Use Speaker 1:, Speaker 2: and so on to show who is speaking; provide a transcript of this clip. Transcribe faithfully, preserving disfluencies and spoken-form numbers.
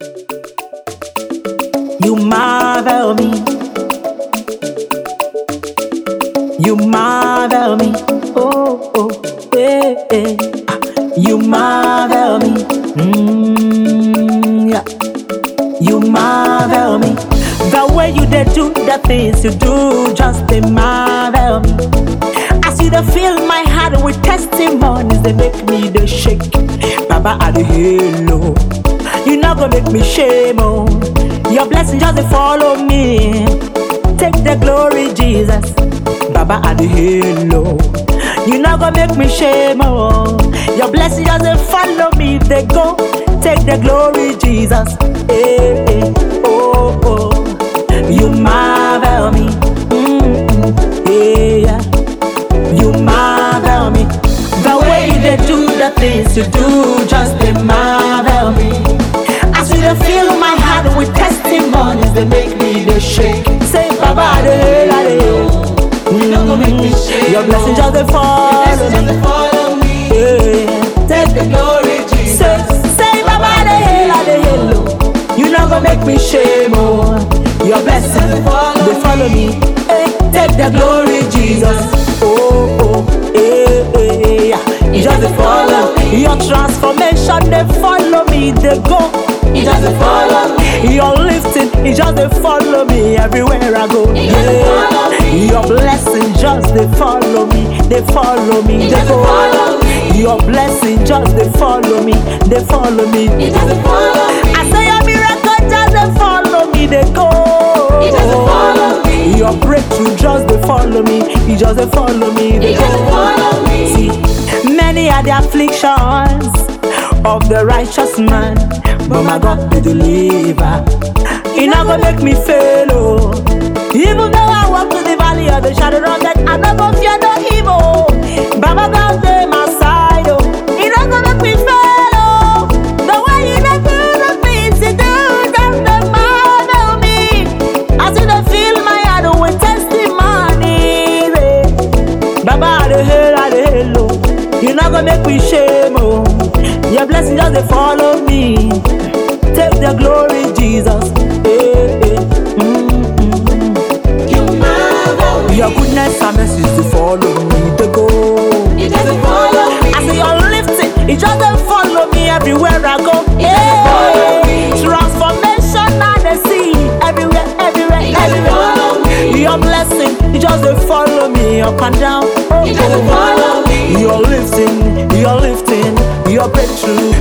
Speaker 1: You marvel me. You marvel me. Oh, oh, eh, eh. Ah, you marvel me. Mm, yeah. You marvel me. The way you did do the things you do, just they marvel me. As you dey fill my heart with testimonies, they make me the shake. Baba, I dey halo. You not gonna make me shame, oh. Your blessing just dey follow me. Take the glory, Jesus. Baba, I dey halo. You not gonna make me shame, oh. Your blessing just dey follow me. They go. Take the glory, Jesus. Eh, eh, oh, oh. You marvel me. Mm-mm, yeah. You marvel me. The way you dey do the things you do, just they marvel me. As you dey fill my heart with testimonies, they make me the shake. Say, Baba, de, la, de.
Speaker 2: You not gonna make me shake.
Speaker 1: Your blessing just they follow
Speaker 2: Your blessing just they follow me.
Speaker 1: Yeah.
Speaker 2: Take the glory, Jesus.
Speaker 1: Say, say, Baba, de, la, de, hello. You not gonna make me shame, oh. Your blessing they follow, they follow me. Hey, take the glory, Jesus. Oh, oh, eh, eh, yeah. You just they follow me. Your transformation, they follow me. They go.
Speaker 2: You just they follow me.
Speaker 1: Your lifting, it just they follow me everywhere I go.
Speaker 2: You just they follow me.
Speaker 1: Your blessing just they follow me. They follow me.
Speaker 2: You
Speaker 1: They
Speaker 2: just they
Speaker 1: go.
Speaker 2: follow me.
Speaker 1: Your blessing just they follow me. They follow me.
Speaker 2: You just they follow me.
Speaker 1: I say your miracle just they follow me. They go.
Speaker 2: You just they follow me.
Speaker 1: Your breakthrough just they follow me. You just they follow me. They
Speaker 2: You just they
Speaker 1: go.
Speaker 2: follow me.
Speaker 1: See, many are the afflictions of the righteous man, but my God they deliver. He not gonna make me fail, oh. Even though I walk through the valley of the shadow of death, I not gonna fear no evil. Baba God they my side, oh. He not gonna make me fail, oh. The way you dey do the things you do, just dey marvel me. As you dey fill my heart with testimonies, eh. Baba I dey hail, I dey hail, oh. You not gonna make me shame, oh. Your blessing just they follow me. Take the glory, Jesus. Eh, eh. Mm, mm.
Speaker 2: You marvel me.
Speaker 1: Your goodness and mercy they follow me. They go.
Speaker 2: You just they follow me.
Speaker 1: I say you're lifting, it just they follow me everywhere I go.
Speaker 2: You just they follow me.
Speaker 1: Transformation I they see everywhere, everywhere,
Speaker 2: You just they follow
Speaker 1: everywhere.
Speaker 2: me.
Speaker 1: Your blessing, it just they follow me up and down. Oh,
Speaker 2: You just they follow me.
Speaker 1: You're lifting, you're lifting, your breakthrough